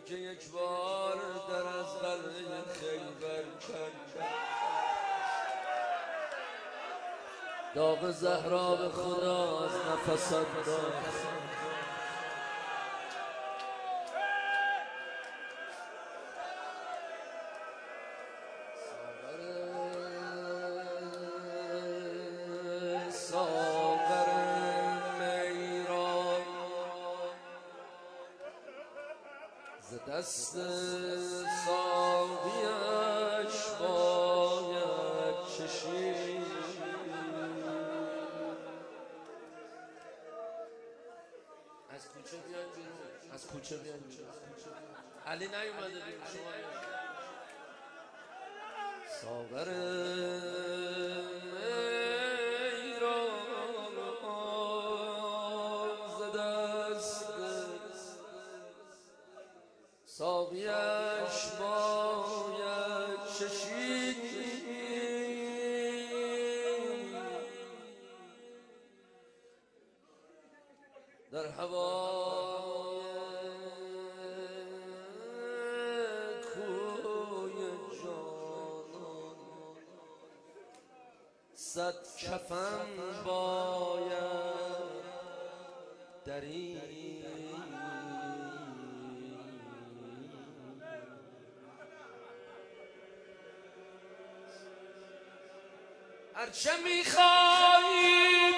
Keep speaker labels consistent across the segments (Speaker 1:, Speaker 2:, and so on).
Speaker 1: که یک بار در از قلعه خیبر کند داغ زهرا به خدا از نفست داشت. ساغر میران ز دست ساقیش باید چشید. از کوچه بیان بیرون، از کوچه بیان بیرون. علی نیومده بیرون، شما ساغر میران ز دست ساقیش باید چشید. در هوای کوی جانان صد کفن باید درید. هرچه میخواهید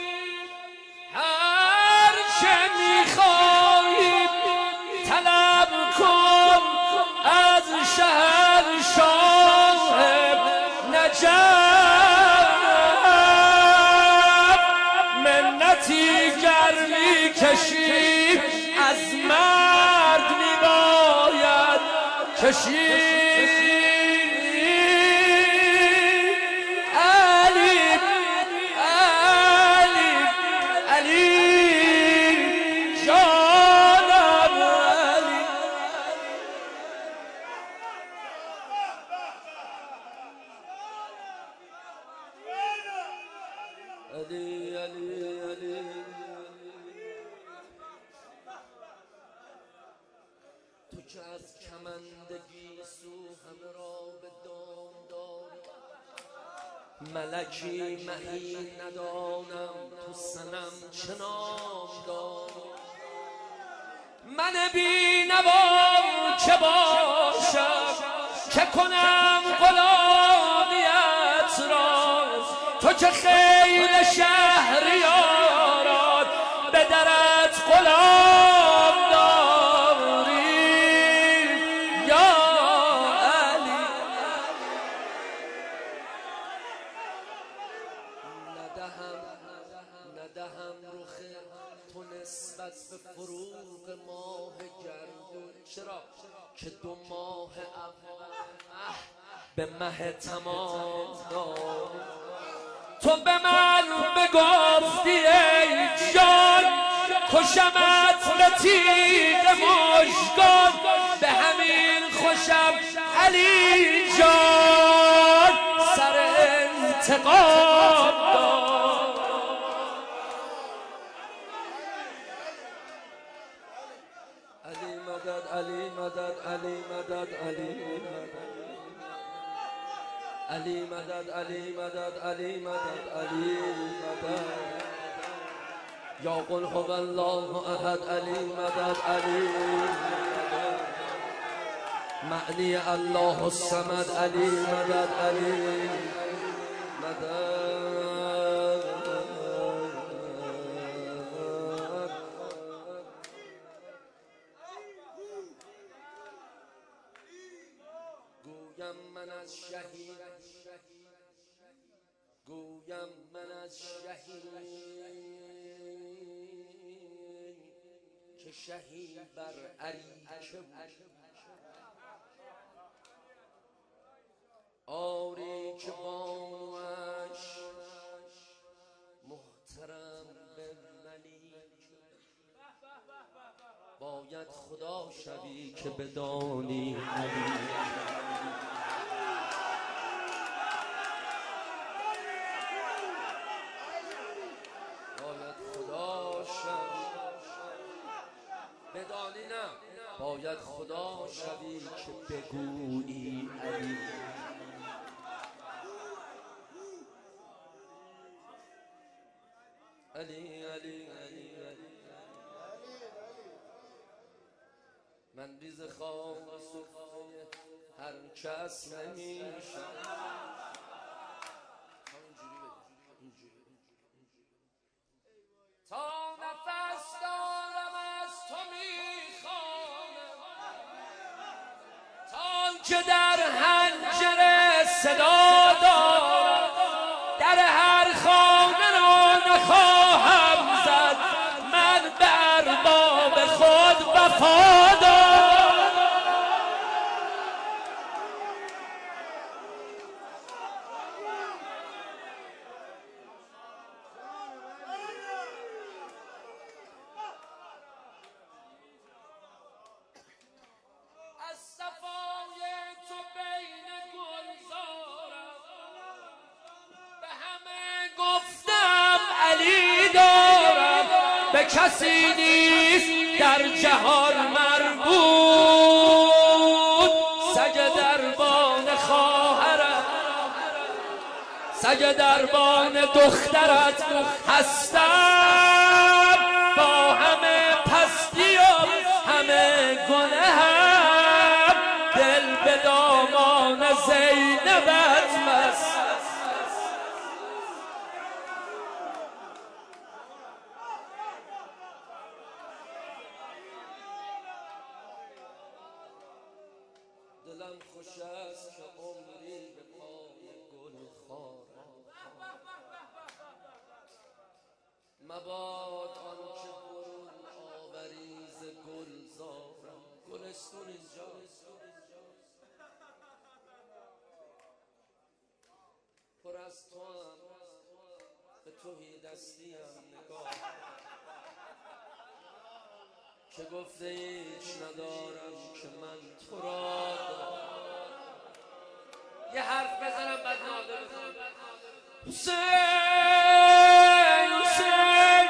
Speaker 1: هرچه میخواهید طلب کن از شهنشاه نجف. منتی گر میکشید از مرد میباید کشید. علی علی علی تو که از کمندگی سو همه را به دام داری ملکی مهی ندانم تو سنم چه نام داری. من بی نوا که باشم که کنم غلامیت را تو که خیل شهریاران به درت غلام داری. یا علی ندهم رخ تو نسبت به فروغ ماه گردون. چرا که 2 ماه اول به مه تمام داری. تو به من بگفتی ای جان کشمت به تیغ مژگان به همین خوشم علی جان سر انتقام دار. علی مدد علی مدد علی مدد علی مدد علی مدد علی مدد علی مدد علی مدد یا قل هو الله احد علی مدد علی مدد معنی الله الصمد علی مدد علی مدد. گویم من از شهید گویم من از شهید که شهید بر عریچه بود. آری که بانوش محترم به ملیک باید خدا شوی که بدانی علی. بدانی نه باید خدا شوی که بگویی علی. علی علی علی علی. من ریز خواب صفحه هر کس نمیشم. تا نفس دارم از تو میخوانم، تا که در حنجره صدا دارم، در هر خانه را نخواهم زد، من به ارباب خود وفادارم. به کسی نیست در جهان مربوط، سگ دربان خواهرت، سگ دربان دخترت هستم. با همه پستی و همه گناهم، دل به دامان زینبت مست. دلم خوش است که عمری به پای گل خارم، مباد آنچه برون آوری ز گلزارم. گلستون اینجاست، پر از تو هم، به توهی دستیم نگاه که گفته هیچ ندارم که من تو را دارم. یه حرف بزنم بعد ناله بزنم. حسین حسین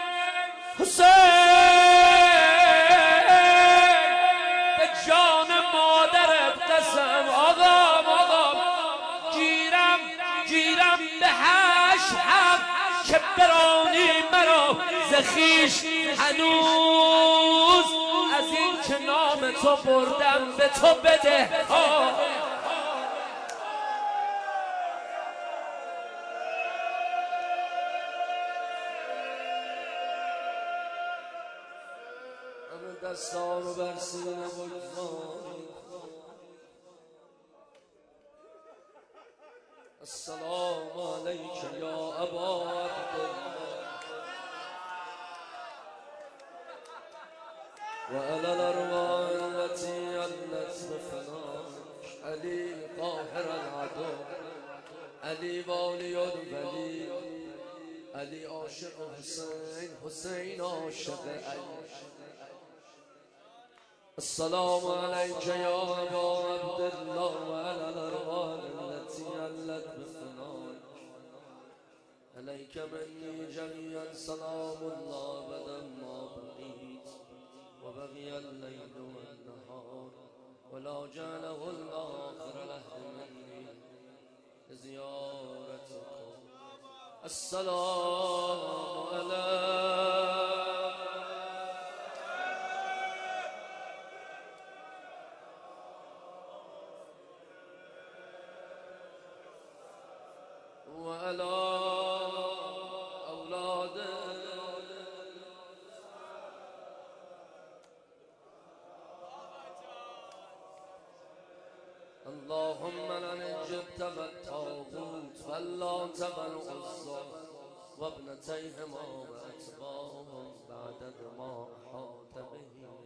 Speaker 1: حسین، به جان مادرت قسم آقا، گیرم به 8 حق که برانی مرا ز خویش. هنوز از این که نام تو بردم به تو بده ها. همه دستان رو بر سینه بگذاری. السلام علیک یا ابا عبدالله وعلى الأرواح التي علت بفناك. علی قاهر العدو، علی والی الولی، علی عاشق حسین، حسین عاشق علی. السلام عليك يا أبا عبد الله وعلى الأرواح التي علت بفناك. عليك مني جميعا سلام الله أبدا ما بقيت، وبقي الليل والنهار، ولا جعله الله آخر العهد مني لزيارتكم. السلام عليكم وعلى أولاده. اللهم لن جبت والطاغوت واللات والعزى وابنتيهما وأتباعهم بعد ما أحاط به.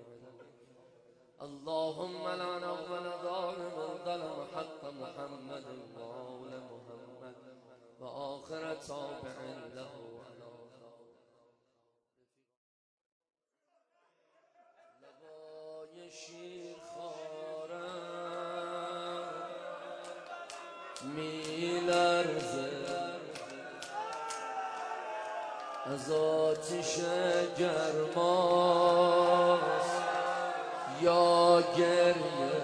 Speaker 1: اللهم لعن أول ظالم ظلم حق محمد وآل محمد وآخر تابع له. لبای شیر خارم میلرزه از آتش گرماست، یا گریه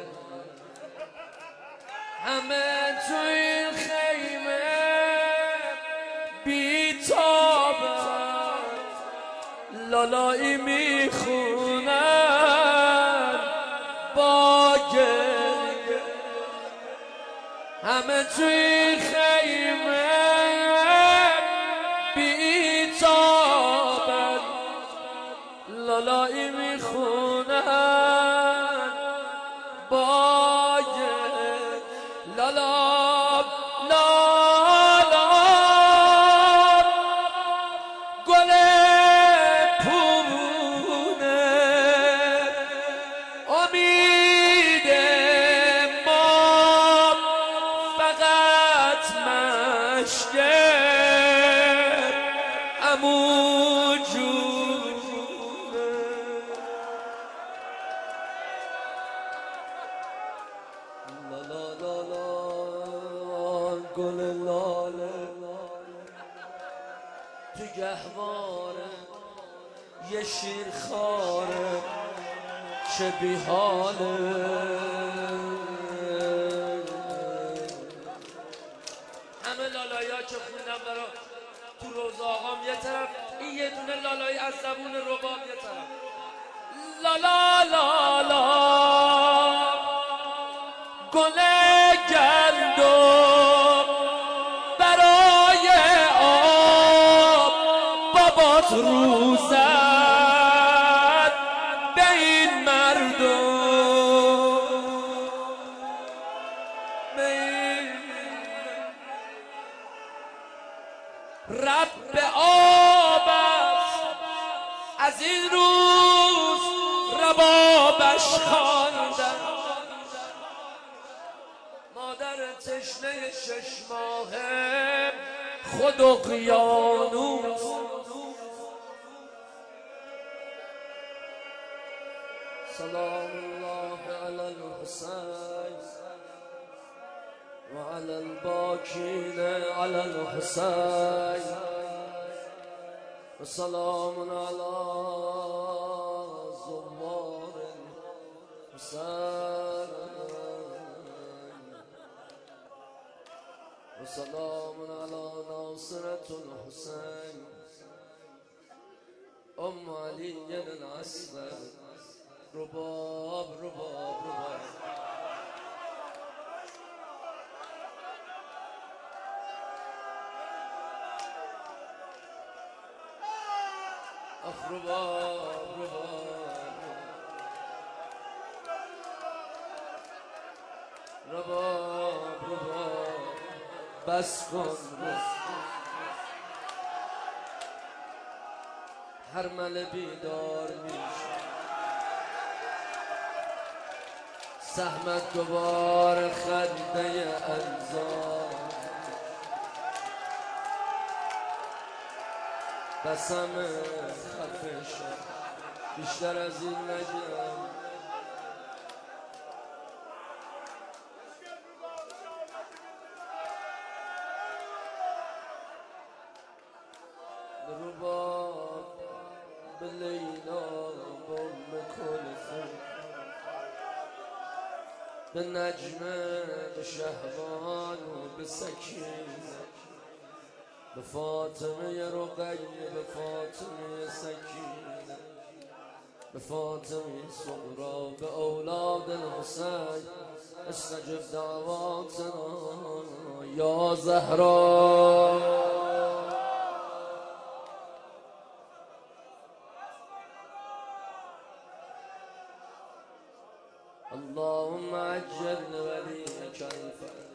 Speaker 1: همه تو این خیمه بی‌تابن لالایی میخونن با گریه همه تو این خیمه بی‌تابن لالایی میخونن با گریه لالا لالا گل پونه امید ما فقط مشکه عمو جونه لالا لالا گل لاله تو گهواره یه شیر خاره چه بیحاله همه لالایی ها که خوندم برا تو روزه آقام یه طرف این یه دونه لالایی از زبون رباب یه طرف لالا لالا گل گندم برای آب بابات روزد به این مردم رب آب از این روز ربابش خواندن مادر تشنه 6 ماهه خود اقیانوس سلام الله علی الحسین و علی الباکین علی الحسین و سلام علی زوار الحسین و سلام علی ناصرة الحسین ام علی الاسود رباب رباب رباب اخ رباب رباب رباب رباب بس کن هر مل بیدار میشه سهمت دوبار خنده انزار بسم خفه شد بیشتر از این نگم رباب به لیلا بم کلثوم به نجمه به شهوان و به سکینه به فاطمه رقیه به فاطمه سکینه به فاطمه صغرا به اولاد الحسین استجب دعواتنا یا زهرا اللهم عجل وليك الفرج